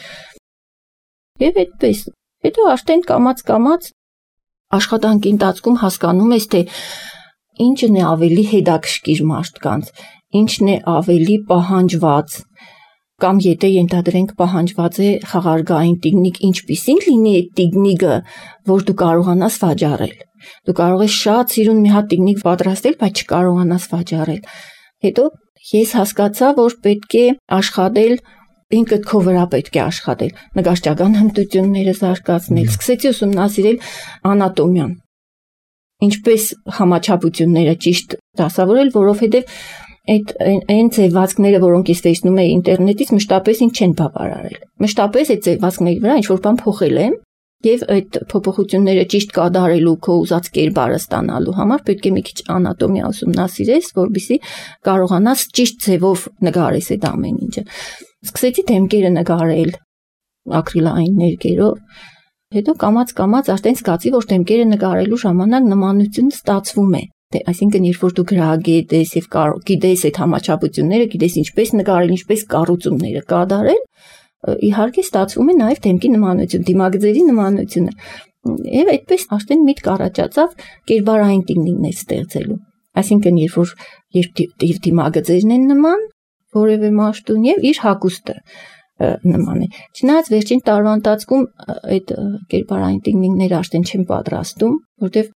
Եվ այդպես, հետո արդեն կամաց աշխատանքի ընթացքում հասկանում ես, թե ինչն է ավելի հետաքրքիր մարդկանց, ինչն է ավելի պահանջված, կամ եթե ենթադրենք պահանջված է խաղարկային տիկնիկ, ինչպիսին լինի այդ տիկնիկը, որ դու կարողանաս վաճառել։ Դու կարող ես շատ սիրուն մի հատ տիկնիկ պատրաստել, բայց չկարողանաս վաճառել։ Հետո ես հասկացա, որ պետք է աշխատել, ինքդ քո վրա պետք է աշխատել, նկարչական հմտությունները զարգացնել, սկսեցի ուսումնասիրել անատոմիան, ինչպես համաչափությունները ճիշտ դասավորել, որովհետև այն ձևվածքները, որոնք ես տեսնում եի ինտերնետից, մշտապես ինձ չեն բավարարել։ Մշտապես այդ ձևվածքների վրա ինչ-որ բան փոխել եմ, եւ այդ փոփոխությունները ճիշտ կատարելու քո ուզած կերպարը ստանալու համար պետք է մի քիչ անատոմիա ուսումնասիրես, որպեսզի կարողանաս ճիշտ ձևով նկարես այդ ամեն ինչը։ Սկսեցի դեմքերը նկարել ակրիլային ներկերով, հետո կամաց արդեն զգացի, որ դեմքերը նկարելու ժամանակ նմանությունը ստացվում է։ Այսինքն երբ որ դու գրագետ ես եւ գիտես այդ համաչափությունները, գիտես ինչպես նկարել, ինչպես կառուցումները կատարել, իհարկե ստացվում է նաեւ դեմքի նմանություն, դիմագծերի նմանությունը։ Եվ այդպես արդեն միտք առաջացավ կերպարային տիկնիկներ ստեղծելու։ Այսինքն երբ դիմագծերն են նման, որևէ մաշտուն եւ իր հագուստը նման է։ Չնայած վերջին տարվա ընթացքում այդ կերպարային տիկնիկները արդեն չեն պատրաստում, որտեղ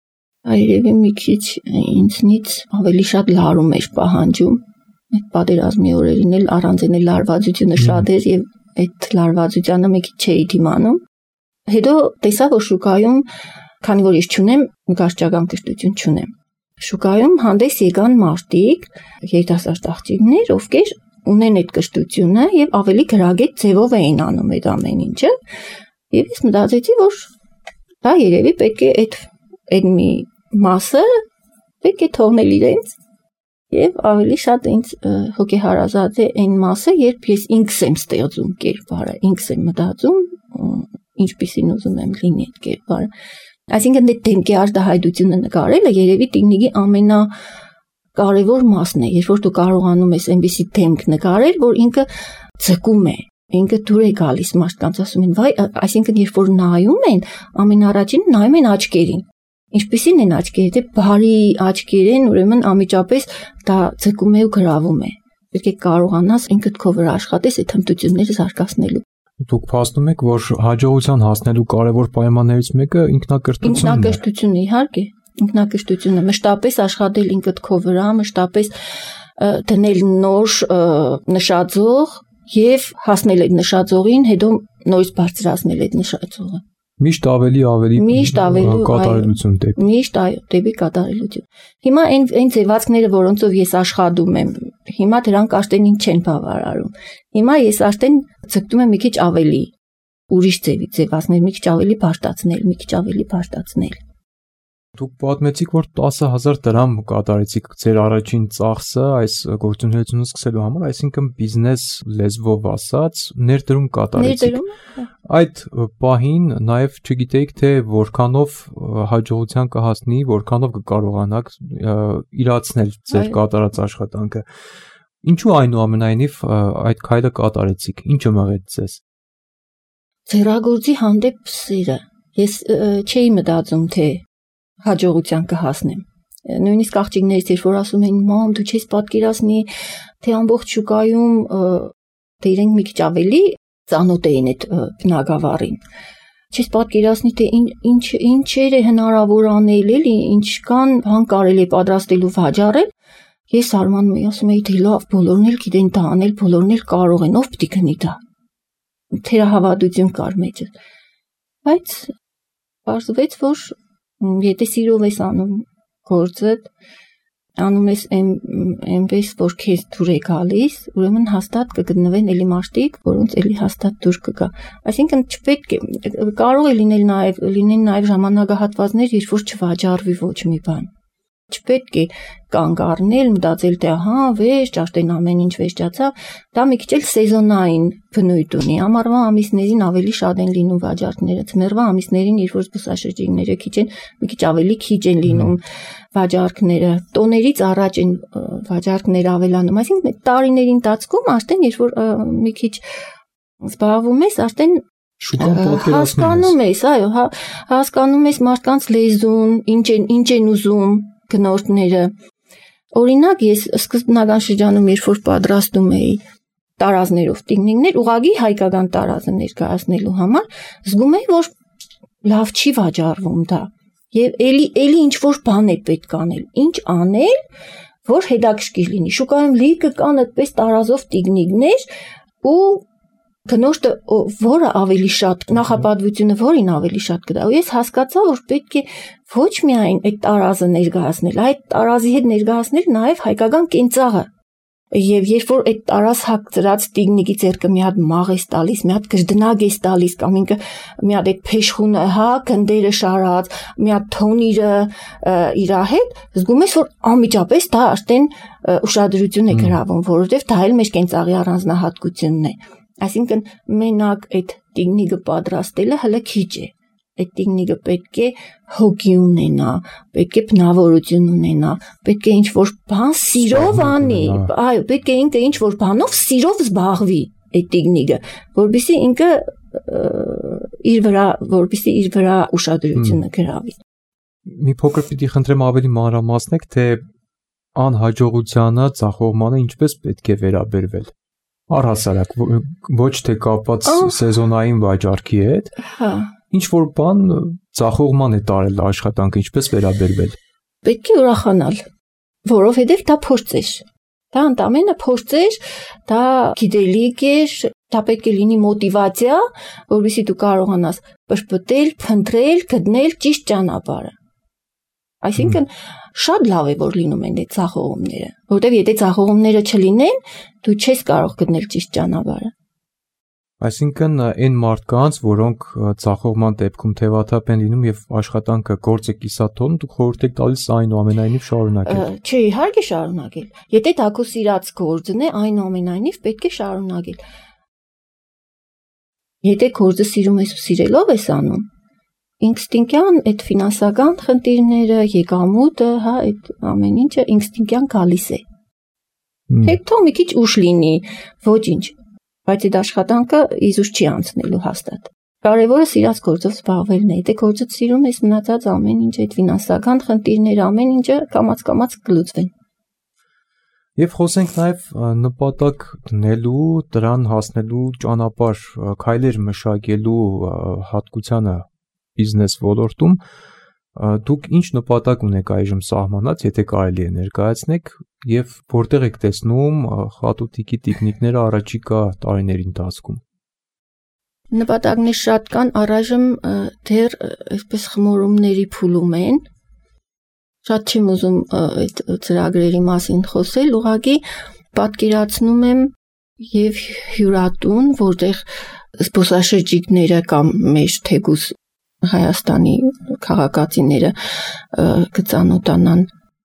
Այրևի մի քիչ ինձնից ավելի շատ լարում էր պահանջում։ Այդ պատերազմի օրերին էլ առանձին լարվածությունը շատ էր եւ այդ լարվածությանը մի քիչ չէի դիմանում։ Հետո տեսա, որ շուկայում, քանի որ ես չունեմ նկարչական կրթություն չունեմ, շուկայում հանդես եկան մարդիկ, երիտասարդ աղջիկներ, ովքեր ունեն այդ կրթությունը եւ ավելի գրագետ ձևով էին անում այդ ամեն ինչը։ Եվ ես մտածեցի, որ դա երևի պետք է այդ մի մասը պետք է թողնել իրենց եւ ավելի շատ ինձ հոգեհարազատ է այն մասը, երբ ես ինքս եմ ստեղծում կերպարը, ինքս եմ մտածում, ինչպիսին ուզում եմ լինի այդ կերպարը։ Այսինքն այդ դեմքի արտահայտությունը նկարելը երևի տիկնիկի ամենակարևոր մասն է, երբ որ դու կարողանում ես այնպիսի դեմք նկարել, որ ինքը ձգում է, ինքը դուր է գալիս մարդկանց, ասում են, վայ, այսինքն երբ որ նայում են, ամենառաջին նայում են աչքերին։ Ինչպիսին են աչքերը, դե բարի աչքեր են, ուրեմն անմիջապես դա ձգում է ու գրավում է։ Պետք է կարողանաս ինքդ քո վրա աշխատես այդ հմտությունները զարգացնելու։
Դուք փաստում եք, որ հաջողության հասնելու կարևոր պայմաններից մեկը ինքնակրթությունն է։
Ինքնակրթությունը, իհարկե, ինքնակրթությունը, մշտապես աշխատել ինքդ քո վրա, մշտապես դնել նոր նշաձող եւ հասնել այդ նշաձողին, հետո նորից բարձրացնել այդ նշաձողը։
Միշտ ավելի կատարելություն դեպի։
Միշտ դեպի կատարելություն։ Հիմա այն ձևացքները, որոնցով ես աշխատում եմ, հիմա դրանք արդեն ինձ չեն բավարարում։ Հիմա ես արդեն ձգտում եմ մի քիչ ավելի ուրիշ ձևացնել, մի քիչ ավելի բարձրացնել։
Դուք պատմեցիք, որ 10,000 դրամ կատարեցիք ձեր առաջին ծախսը այս գործունեությունը սկսելու համար, այսինքն բիզնես լեզվով ասած, ներդրում կատարեցիք։ Այդ պահին նաև չգիտեիք, թե որքանով հաջողության կհասնի, որքանով կկարողանաք իրացնել ձեր կատարած աշխատանքը։ Ինչու այնուամենայնիվ այդ քայլը կատարեցիք։ Ինչը մղեց ձեզ։
Ձեռագործի հանդեպ սերը։ Ես չէի մտածում, թե հաջողության կհասնեմ։ Նույնիսկ աղջիկներից էր, որ ասում էին, մամ, դու չես պատկերացնի, թե ամբողջ շուկայում թե իրենք մի քիչ ավելի ծանոթ էին այդ բնագավառին։ Չես պատկերացնի, թե ինչեր է հնարավոր անել, էլի, ինչքան բան կարելի է պատրաստելու վաճառել։ Ես արմանում էի, ասում էի, թե լավ, բոլորն էլ գիտեն դա անել, բոլորն էլ կարող են, ով պիտի գնի դա։ Թերահավատություն կար մեջս։ Բայց պարզվեց, որ եթե սիրով ես անում գործդ, անում ես այնպես, որ քեզ դուր է գալիս, ուրեմն հաստատ կգտնվեն էլի մարդիկ, որոնց էլի հաստատ դուր կգա։ Այսինքն չպետք է, կարող է լինեն նաև ժամանակահատվածներ, երբ որ չվաճառվի ոչ մի բան։ Չպետք է կանգ առնել, մտածել, թե ահա, վերջ, արդեն ամեն ինչ վերջացավ, դա մի քիչ էլ սեզոնային բնույթ ունի։ Ամառվա ամիսներին ավելի շատ են լինում վաճառքները, ձմեռվա ամիսներին, երբ որ զբոսաշրջիկները քիչ են, մի քիչ ավելի քիչ են լինում վաճառքները։ Տոներից առաջ են վաճառքները ավելանում, այսինքն տարիների ընթացքում արդեն երբ որ մի քիչ զբաղվում ես, արդեն հասկանում ես, այո, հասկանում ես մարդկանց լեզուն, ինչ են ուզում գնորդները։ Օրինակ, ես սկզբնական շրջանում, երբ որ պատրաստում էի տարազներով տիկնիկներ, ուղղակի հայկական տարազը ներկայացնելու համար, զգում էի, որ լավ չի վաճառվում դա։ Եվ էլի ինչ-որ բան է պետք անել։ Ինչ անել, որ հետաքրքիր լինի։ Շուկայում լիքը կան այդպես տարազով տիկնիկներ ու գնորդը որը ավելի շատ նախապատվությունը որին ավելի շատ կտա։ Ես հասկացա, որ պետք է ոչ միայն այդ տարազը ներկայացնել, այդ տարազի հետ ներկայացնել նաև հայկական կենցաղը։ Եվ երբ որ այդ տարազ հագծրած տիկնիկի ձեռքը մի հատ մաղ է տալիս, մի հատ կրդնակ է տալիս, կամ ինքը մի հատ այդ փեշխունը, հա, գնդերը շարած, մի հատ թոնիրը իր հետ, զգում ես, որ անմիջապես դա արդեն ուշադրություն է գրավում, որովհետև դա էլ մեր կենցաղի առանձնահատկությունն է։ Այսինքն մենակ այդ տիկնիկը պատրաստելը հələ քիչ է։ Այդ տիկնիկը պետք է հոգի ունենա, պետք է բնավորություն ունենա, պետք է ինչ-որ բան սիրով անի, այո, պետք է ինքը ինչ-որ բանով սիրով զբաղվի այդ տիկնիկը, որպեսզի ինքը իր վրա ուշադրությունը գրավի։
Մի փոքր պիտի խնդրեմ ավելի մանրամասնեք, թե անհաջողությանը, ձախողմանը ինչպես պետք է վերաբերվել։ Առհասարակ ոչ թե կապված սեզոնային վաճառքի հետ, ինչ որ բան ծախողման է տարել աշխատանքը, ինչպես վերաբերվել։
Պետք է ուրախանալ, որովհետև դա փորձ էր։ Դա ընդամենը փորձ էր, դա գիտելիք էր, դա պետք է լինի մոտիվացիա, որովհետեւ դու կարողանաս պրպտել, փնտրել, գտնել ճիշտ ճանապարհը։ Այսինքն շատ լավ է, որ լինում են այդ ցախողումները, որովհետև եթե ցախողումները չլինեն, դու չես կարող գտնել ճիշտ ճանապարհը։
Այսինքն այն մարդկանց, որոնք ցախողման դեպքում թևաթափ են լինում եւ աշխատանքը գործը կիսաթոն, դուք խորհուրդ եք տալիս այնուամենայնիվ շարունակել։
Չէ, իհարկե շարունակել։ Եթե դա քո սիրած գործն է, այնուամենայնիվ պետք է շարունակել։ Եթե գործը սիրում ես ու սիրելով ես անում, ինստինկտյան այդ ֆինանսական խնդիրները, եկամուտը, հա, այդ ամեն ինչը ինստինկտյան գալիս է։ Հետո մի քիչ ուշ լինի, ոչինչ, բայց այդ աշխատանքը իզուր չի անցնելու հաստատ։ Կարևորը սիրած գործով զբաղվելն է։ Եթե գործը սիրում ես, մնացած ամեն ինչ, այդ ֆինանսական խնդիրները, ամեն ինչը կամաց-կամաց կլուծվեն։
Եվ խոսենք նաև նպատակ դնելու, դրան հասնելու ճանապարհ, քայլեր մշակելու հատկությանը բիզնես ոլորտում, դուք ինչ նպատակ ունեք այժմ սահմանած, եթե կարելի է ներկայացնեք, եւ որտեղ եք տեսնում խատուտիկի տեխնիկները առաջիկա տարիների ընթացքում։
Նպատակներ շատ կան, առայժմ դեռ այսպես խմորումների փուլում են։ Շատ չեմ ուզում այդ ծրագրերի մասին խոսել, ուղղակի պատկերացնում եմ եւ հյուրատուն, որտեղ զբոսաշրջիկները կամ մեր թեկուզ Հայաստանի քաղաքացիները կծանոթանան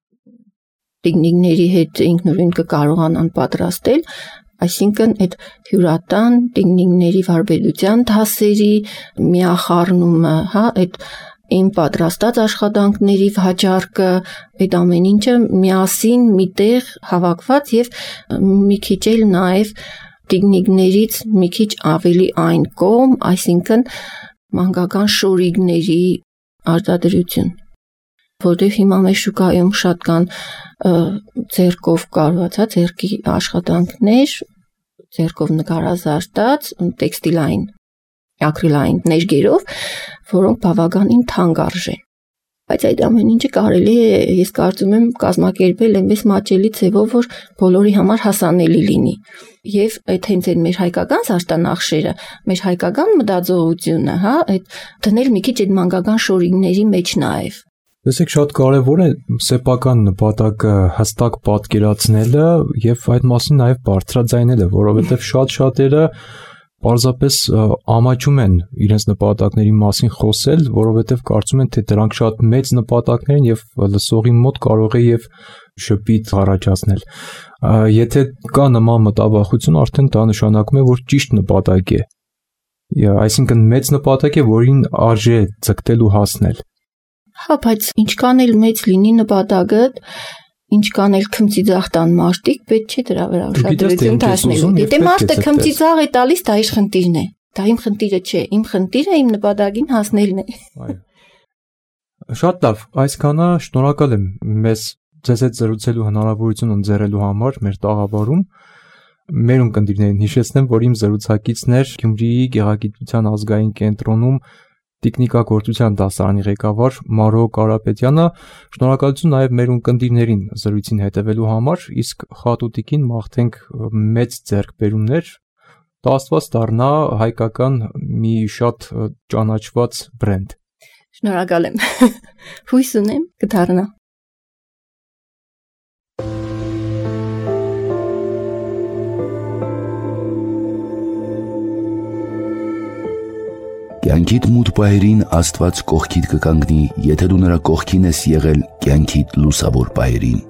տեխնիկների հետ ինքնուրույն կկարողանան պատրաստել, այսինքն այդ հյուրատան տեխնիկների վարպետության դասերի միախառնումը, հա, այդ իմ պատրաստած աշխատանքների վաճառքը, այդ ամեն ինչը միասին միտեղ հավաքված եւ մի քիչ էլ նաեւ տեխնիկներից մի քիչ ավելի այն կողմ, այսինքն մանկական շորիգների արտադրություն, որտեղ հիմա մեր շուկայում շատ կան ձեռքով կարված, ձեռքի աշխատանքներ, ձեռքով նկարազարդած տեքստիլային ակրիլային ներգերով, որոնք բավականին թանկ արժեն։ Բայց այդ ամեն ինչը կարելի է, ես կարծում եմ, կազմակերպել այնպես մատչելի ձևով, որ բոլորի համար հասանելի լինի։ Եվ այդ հենց այդ մեր հայկական զարդանախշերը, մեր հայկական մտածողությունը, հա, այդ դնել մի քիչ այդ մանկական շորիգների մեջ նաև։
Տեսեք, շատ կարևոր է սեփական նպատակը հստակ պատկերացնելը եւ այդ մասին նաեւ բարձրաձայնելը, որովհետեւ շատ-շատերը պարզապես ամաչում են իրենց նպատակների մասին խոսել, որովհետև կարծում են, թե դրանք շատ մեծ նպատակներ են եւ լսողի մոտ կարող է եւ շփիտ առաջացնել։ Եթե կա նման մտավախություն, արդեն դա նշանակում է, որ ճիշտ նպատակ է։ Այսինքն մեծ նպատակ է, որին արժե ձգտել ու հասնել։
Հա, բայց ինչքան էլ մեծ լինի նպատակը, ինչքան էլ քմծիծաղ տան մարդիկ, պետք չէ դրա վրա ուշադրություն դարձնել։ Եթե մարդը քմծիծաղ է տալիս, դա իր խնդիրն է։ Դա իմ խնդիրը չէ, իմ խնդիրը իմ նպատակին հասնելն է։
Այո։ Շատ լավ, այսքանը շնորհակալ եմ մեզ ձեզ հետ զրուցելու հնարավորություն ընձեռելու համար մեր տաղավարում։ Մեր ունկնդիրներին հիշեցնեմ, որ իմ զրուցակիցն էր Գյումրիի Գեղագիտության ազգային կենտրոնում տեխնիկագործության դասարանի ղեկավար Մարո Կարապետյանը, շնորհակալություն նաև մեր ունկնդիրներին զրույցին հետևելու համար, իսկ խատուտիկին մաղթենք մեծ ձեռքբերումներ, դա Աստված դառնա հայկական մի շատ ճանաչված բրենդ։
Շնորհակալ եմ։ Հույս ունեմ կդառնա։
Կյանքիդ մութ պահերին Աստված կողքիդ կկանգնի, եթե դու նրա կողքին ես եղել կյանքիդ լուսավոր պահերին։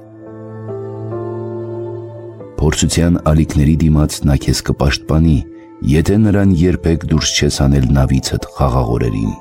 Փորձության ալիքների դիմաց նա քեզ կպաշտպանի, եթե նրան երբեք դուրս չես անել նավիցդ խաղաղ օրերին։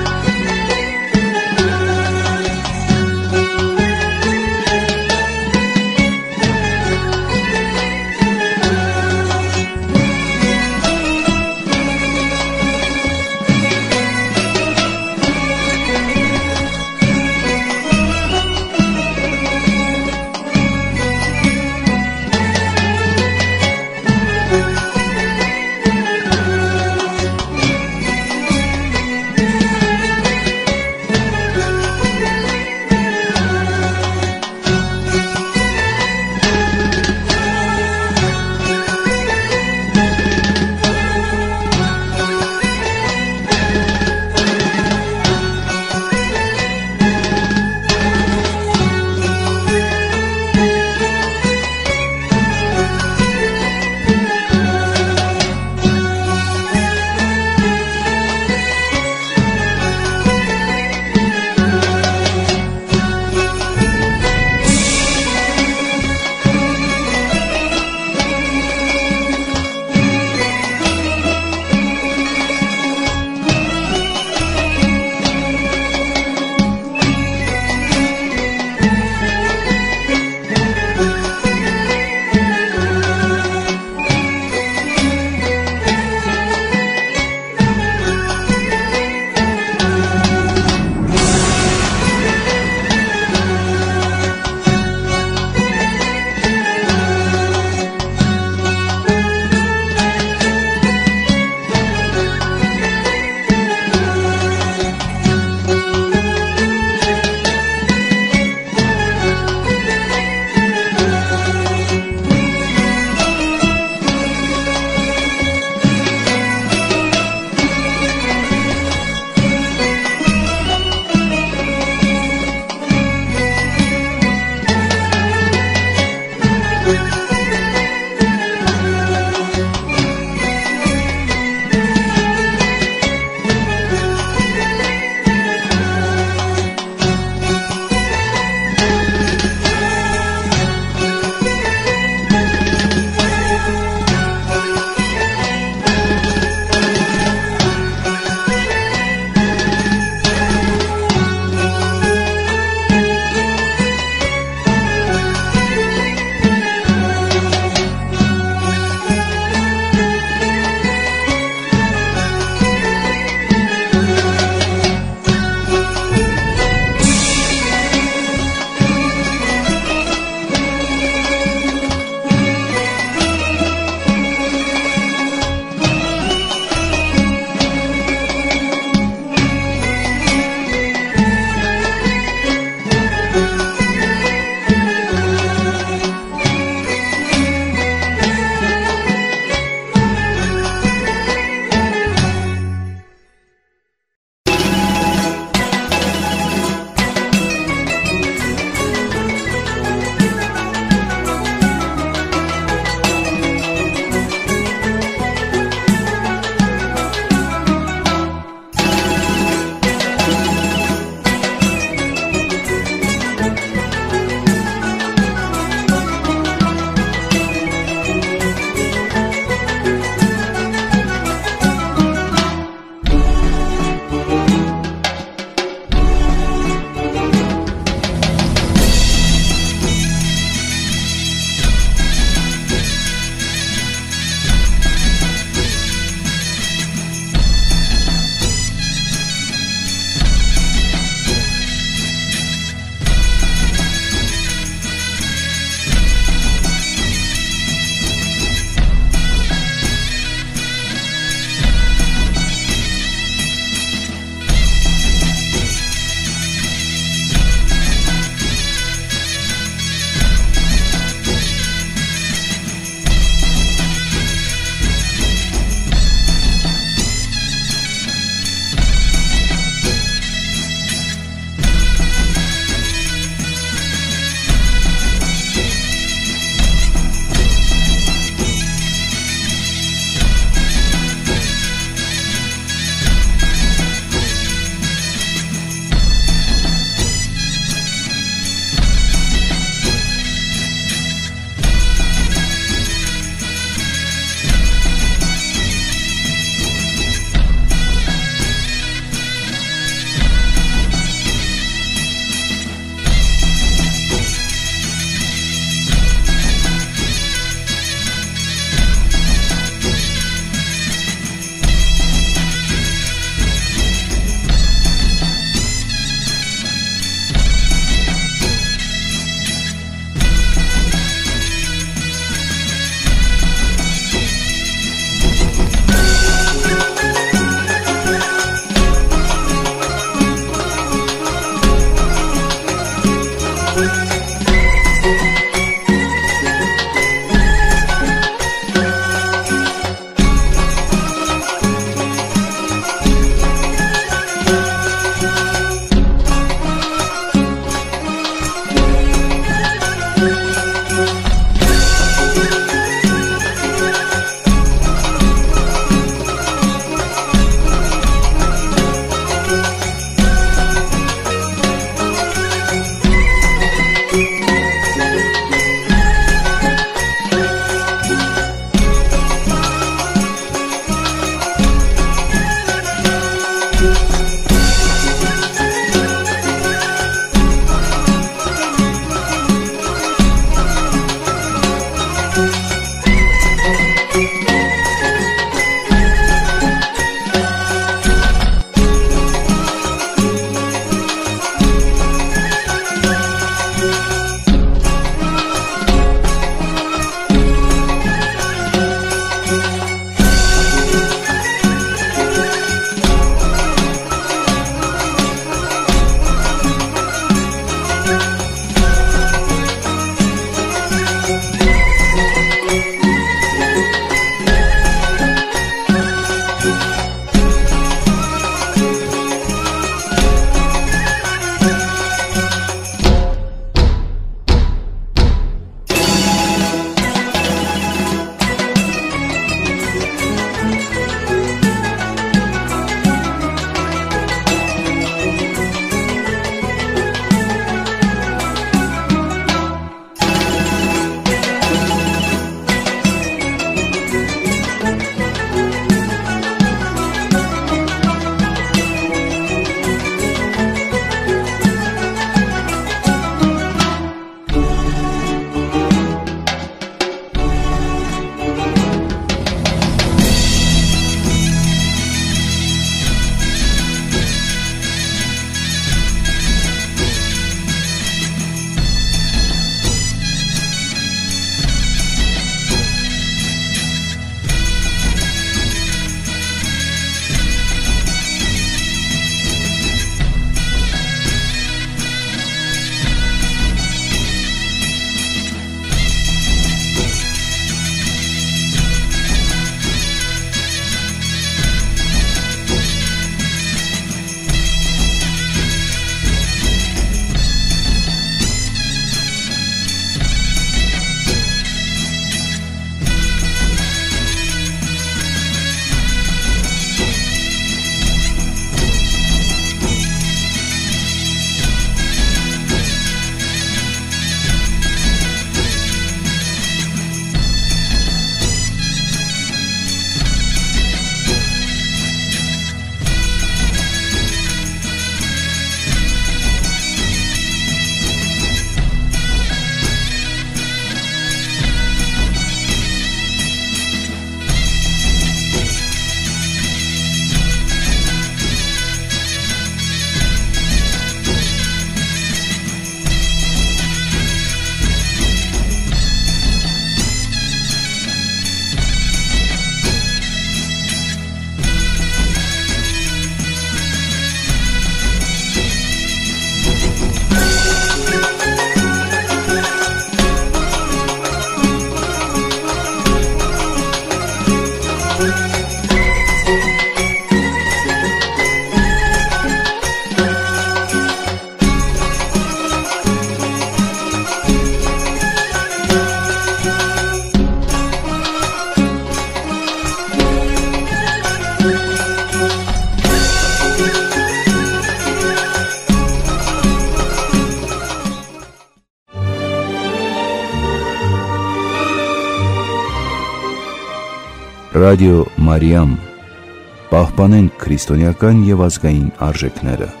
Ռադիո Մարիամ, պահպանենք քրիստոնեական եւ ազգային արժեքները։